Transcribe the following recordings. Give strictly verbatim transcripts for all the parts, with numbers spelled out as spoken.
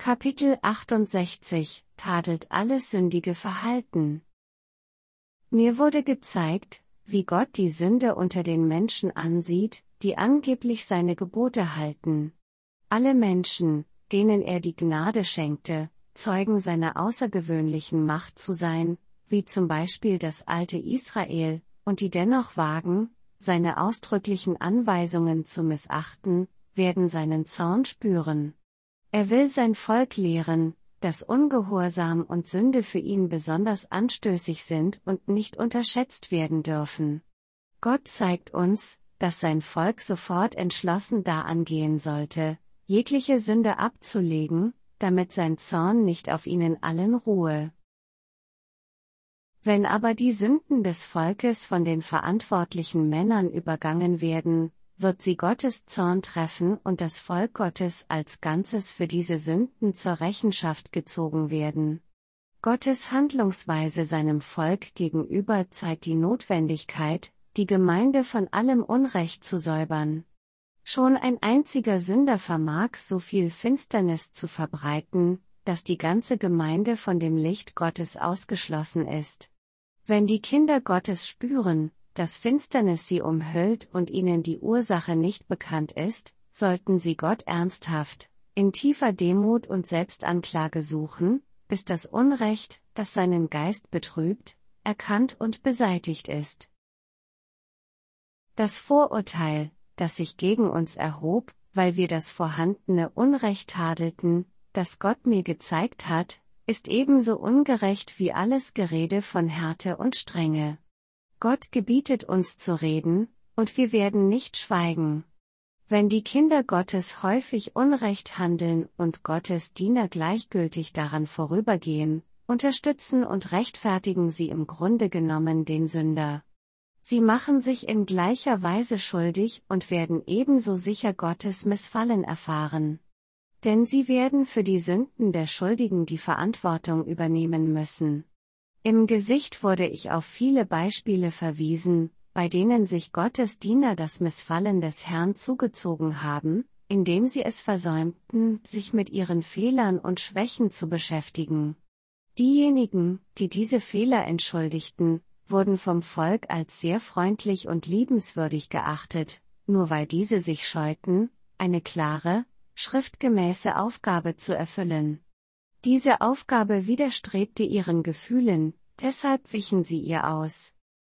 Kapitel achtundsechzig tadelt alles sündige Verhalten. Mir wurde gezeigt, wie Gott die Sünde unter den Menschen ansieht, die angeblich seine Gebote halten. Alle Menschen, denen er die Gnade schenkte, Zeugen seiner außergewöhnlichen Macht zu sein, wie zum Beispiel das alte Israel, und die dennoch wagen, seine ausdrücklichen Anweisungen zu missachten, werden seinen Zorn spüren. Er will sein Volk lehren, dass Ungehorsam und Sünde für ihn besonders anstößig sind und nicht unterschätzt werden dürfen. Gott zeigt uns, dass sein Volk sofort entschlossen da angehen sollte, jegliche Sünde abzulegen, damit sein Zorn nicht auf ihnen allen ruhe. Wenn aber die Sünden des Volkes von den verantwortlichen Männern übergangen werden, wird sie Gottes Zorn treffen und das Volk Gottes als Ganzes für diese Sünden zur Rechenschaft gezogen werden. Gottes Handlungsweise seinem Volk gegenüber zeigt die Notwendigkeit, die Gemeinde von allem Unrecht zu säubern. Schon ein einziger Sünder vermag so viel Finsternis zu verbreiten, dass die ganze Gemeinde von dem Licht Gottes ausgeschlossen ist. Wenn die Kinder Gottes spüren, dass Finsternis sie umhüllt und ihnen die Ursache nicht bekannt ist, sollten sie Gott ernsthaft, in tiefer Demut und Selbstanklage suchen, bis das Unrecht, das seinen Geist betrübt, erkannt und beseitigt ist. Das Vorurteil, das sich gegen uns erhob, weil wir das vorhandene Unrecht tadelten, das Gott mir gezeigt hat, ist ebenso ungerecht wie alles Gerede von Härte und Strenge. Gott gebietet uns zu reden, und wir werden nicht schweigen. Wenn die Kinder Gottes häufig Unrecht handeln und Gottes Diener gleichgültig daran vorübergehen, unterstützen und rechtfertigen sie im Grunde genommen den Sünder. Sie machen sich in gleicher Weise schuldig und werden ebenso sicher Gottes Missfallen erfahren. Denn sie werden für die Sünden der Schuldigen die Verantwortung übernehmen müssen. Im Gesicht wurde ich auf viele Beispiele verwiesen, bei denen sich Gottes Diener das Missfallen des Herrn zugezogen haben, indem sie es versäumten, sich mit ihren Fehlern und Schwächen zu beschäftigen. Diejenigen, die diese Fehler entschuldigten, wurden vom Volk als sehr freundlich und liebenswürdig geachtet, nur weil diese sich scheuten, eine klare, schriftgemäße Aufgabe zu erfüllen. Diese Aufgabe widerstrebte ihren Gefühlen, deshalb wichen sie ihr aus.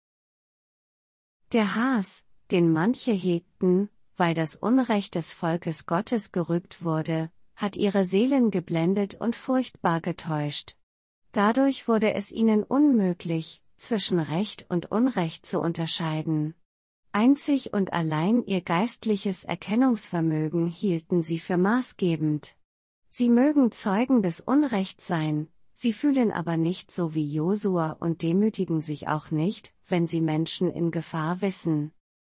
Der Hass, den manche hegten, weil das Unrecht des Volkes Gottes gerügt wurde, hat ihre Seelen geblendet und furchtbar getäuscht. Dadurch wurde es ihnen unmöglich, zwischen Recht und Unrecht zu unterscheiden. Einzig und allein ihr geistliches Erkennungsvermögen hielten sie für maßgebend. Sie mögen Zeugen des Unrechts sein, sie fühlen aber nicht so wie Josua und demütigen sich auch nicht, wenn sie Menschen in Gefahr wissen.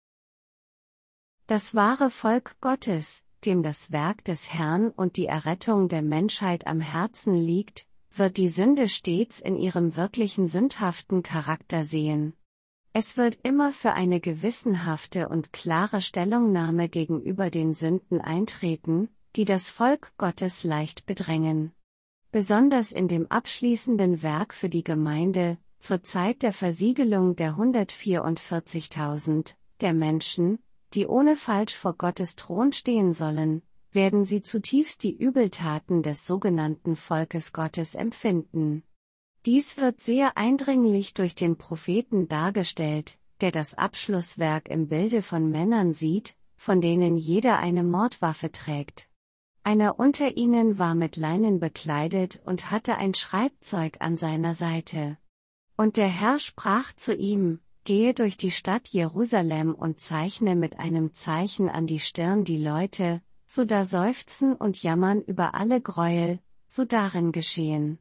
Das wahre Volk Gottes, dem das Werk des Herrn und die Errettung der Menschheit am Herzen liegt, wird die Sünde stets in ihrem wirklichen sündhaften Charakter sehen. Es wird immer für eine gewissenhafte und klare Stellungnahme gegenüber den Sünden eintreten, die das Volk Gottes leicht bedrängen. Besonders in dem abschließenden Werk für die Gemeinde, zur Zeit der Versiegelung der hundertvierundvierzigtausend, der Menschen, die ohne Falsch vor Gottes Thron stehen sollen, werden sie zutiefst die Übeltaten des sogenannten Volkes Gottes empfinden. Dies wird sehr eindringlich durch den Propheten dargestellt, der das Abschlusswerk im Bilde von Männern sieht, von denen jeder eine Mordwaffe trägt. Einer unter ihnen war mit Leinen bekleidet und hatte ein Schreibzeug an seiner Seite. Und der Herr sprach zu ihm: Gehe durch die Stadt Jerusalem und zeichne mit einem Zeichen an die Stirn die Leute, so da seufzen und jammern über alle Gräuel, so darin geschehen.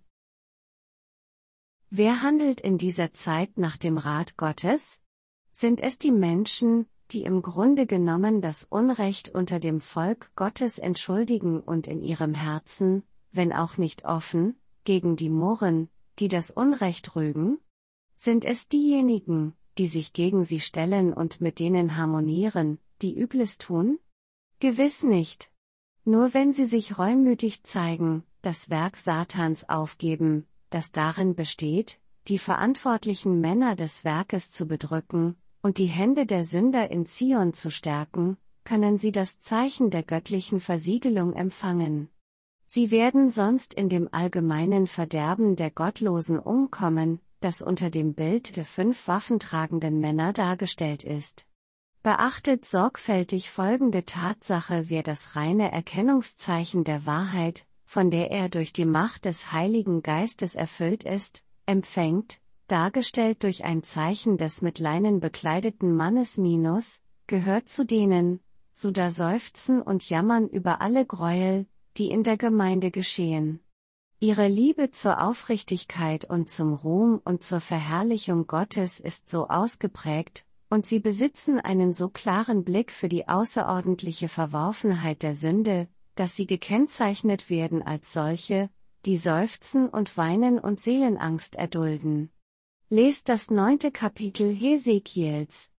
Wer handelt in dieser Zeit nach dem Rat Gottes? Sind es die Menschen, die im Grunde genommen das Unrecht unter dem Volk Gottes entschuldigen und in ihrem Herzen, wenn auch nicht offen, gegen die murren, die das Unrecht rügen? Sind es diejenigen, die sich gegen sie stellen und mit denen harmonieren, die Übles tun? Gewiss nicht. Nur wenn sie sich reumütig zeigen, das Werk Satans aufgeben, das darin besteht, die verantwortlichen Männer des Werkes zu bedrücken, und die Hände der Sünder in Zion zu stärken, können sie das Zeichen der göttlichen Versiegelung empfangen. Sie werden sonst in dem allgemeinen Verderben der Gottlosen umkommen, das unter dem Bild der fünf waffentragenden Männer dargestellt ist. Beachtet sorgfältig folgende Tatsache: Wer das reine Erkennungszeichen der Wahrheit, von der er durch die Macht des Heiligen Geistes erfüllt ist, empfängt, dargestellt durch ein Zeichen des mit Leinen bekleideten Mannes Minus, gehört zu denen, so da seufzen und jammern über alle Gräuel, die in der Gemeinde geschehen. Ihre Liebe zur Aufrichtigkeit und zum Ruhm und zur Verherrlichung Gottes ist so ausgeprägt, und sie besitzen einen so klaren Blick für die außerordentliche Verworfenheit der Sünde, dass sie gekennzeichnet werden als solche, die seufzen und weinen und Seelenangst erdulden. Lest das neunte Kapitel Hesekiels.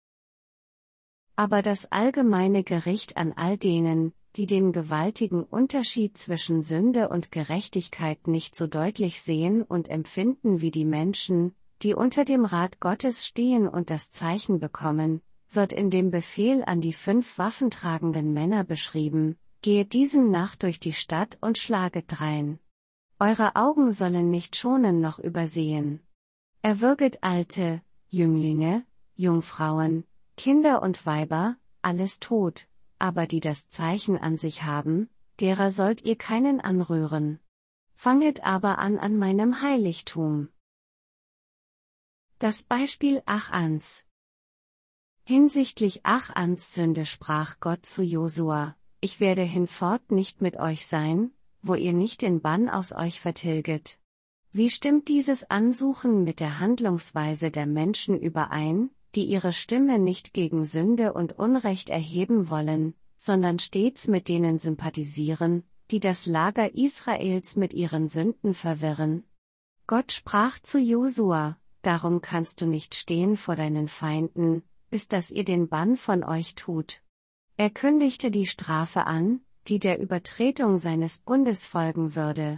Aber das allgemeine Gericht an all denen, die den gewaltigen Unterschied zwischen Sünde und Gerechtigkeit nicht so deutlich sehen und empfinden wie die Menschen, die unter dem Rat Gottes stehen und das Zeichen bekommen, wird in dem Befehl an die fünf waffentragenden Männer beschrieben: Gehet diesem nach durch die Stadt und schlaget drein. Eure Augen sollen nicht schonen noch übersehen. Erwürget Alte, Jünglinge, Jungfrauen, Kinder und Weiber, alles tot, aber die das Zeichen an sich haben, derer sollt ihr keinen anrühren. Fanget aber an an meinem Heiligtum. Das Beispiel Achans. Hinsichtlich Achans Sünde sprach Gott zu Josua: Ich werde hinfort nicht mit euch sein, wo ihr nicht den Bann aus euch vertilget. Wie stimmt dieses Ansuchen mit der Handlungsweise der Menschen überein, die ihre Stimme nicht gegen Sünde und Unrecht erheben wollen, sondern stets mit denen sympathisieren, die das Lager Israels mit ihren Sünden verwirren? Gott sprach zu Josua: Darum kannst du nicht stehen vor deinen Feinden, bis dass ihr den Bann von euch tut. Er kündigte die Strafe an, die der Übertretung seines Bundes folgen würde.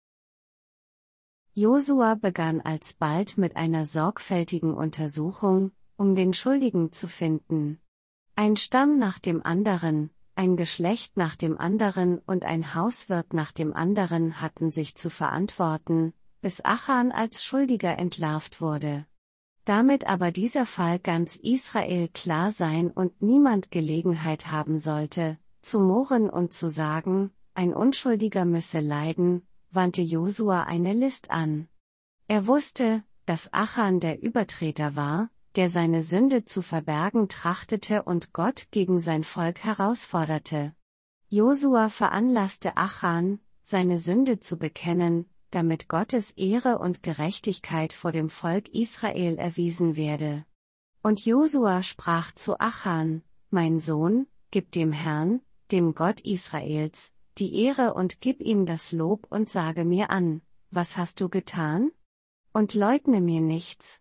Josua begann alsbald mit einer sorgfältigen Untersuchung, um den Schuldigen zu finden. Ein Stamm nach dem anderen, ein Geschlecht nach dem anderen und ein Hauswirt nach dem anderen hatten sich zu verantworten, bis Achan als Schuldiger entlarvt wurde. Damit aber dieser Fall ganz Israel klar sein und niemand Gelegenheit haben sollte, zu murren und zu sagen, ein Unschuldiger müsse leiden, wandte Josua eine List an. Er wusste, dass Achan der Übertreter war, der seine Sünde zu verbergen trachtete und Gott gegen sein Volk herausforderte. Josua veranlasste Achan, seine Sünde zu bekennen, damit Gottes Ehre und Gerechtigkeit vor dem Volk Israel erwiesen werde. Und Josua sprach zu Achan: Mein Sohn, gib dem Herrn, dem Gott Israels, die Ehre und gib ihm das Lob und sage mir an, was hast du getan? Und leugne mir nichts.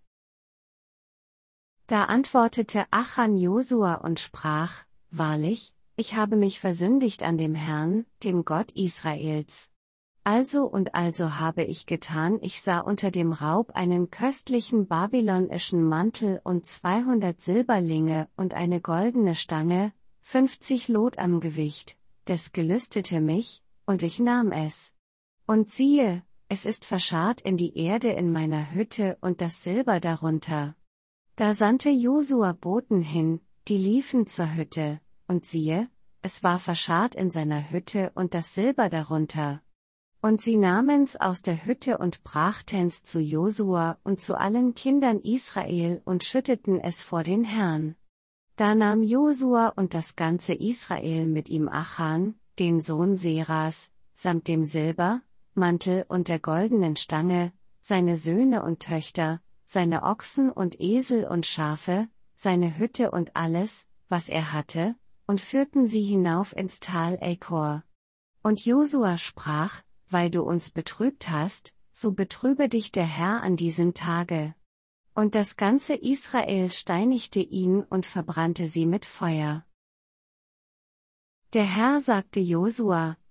Da antwortete Achan Josua und sprach: Wahrlich, ich habe mich versündigt an dem Herrn, dem Gott Israels. Also und also habe ich getan: Ich sah unter dem Raub einen köstlichen babylonischen Mantel und zweihundert Silberlinge und eine goldene Stange, fünfzig Lot am Gewicht, das gelüstete mich, und ich nahm es. Und siehe, es ist verscharrt in die Erde in meiner Hütte und das Silber darunter. Da sandte Josua Boten hin, die liefen zur Hütte, und siehe, es war verscharrt in seiner Hütte und das Silber darunter. Und sie nahmen's aus der Hütte und brachten's zu Josua und zu allen Kindern Israel und schütteten es vor den Herrn. Da nahm Josua und das ganze Israel mit ihm Achan, den Sohn Seras, samt dem Silber, Mantel und der goldenen Stange, seine Söhne und Töchter, seine Ochsen und Esel und Schafe, seine Hütte und alles, was er hatte, und führten sie hinauf ins Tal Achor. Und Josua sprach: Weil du uns betrübt hast, so betrübe dich der Herr an diesem Tage. Und das ganze Israel steinigte ihn und verbrannte sie mit Feuer. Der Herr sagte Josua: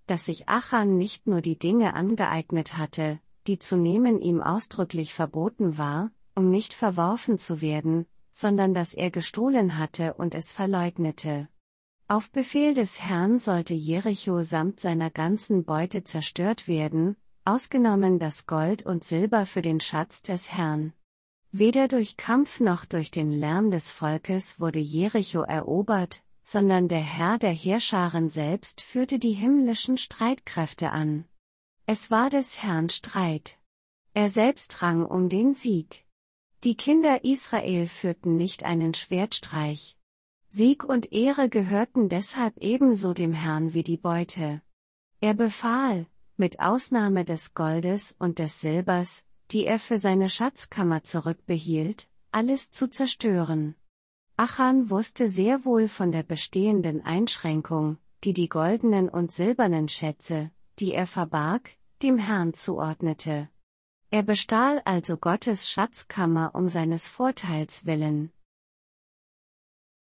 dass sich Achan nicht nur die Dinge angeeignet hatte, die zu nehmen ihm ausdrücklich verboten war, um nicht verworfen zu werden, sondern dass er gestohlen hatte und es verleugnete. Auf Befehl des Herrn sollte Jericho samt seiner ganzen Beute zerstört werden, ausgenommen das Gold und Silber für den Schatz des Herrn. Weder durch Kampf noch durch den Lärm des Volkes wurde Jericho erobert, sondern der Herr der Heerscharen selbst führte die himmlischen Streitkräfte an. Es war des Herrn Streit. Er selbst rang um den Sieg. Die Kinder Israel führten nicht einen Schwertstreich. Sieg und Ehre gehörten deshalb ebenso dem Herrn wie die Beute. Er befahl, mit Ausnahme des Goldes und des Silbers, die er für seine Schatzkammer zurückbehielt, alles zu zerstören. Achan wusste sehr wohl von der bestehenden Einschränkung, die die goldenen und silbernen Schätze, die er verbarg, dem Herrn zuordnete. Er bestahl also Gottes Schatzkammer um seines Vorteils willen.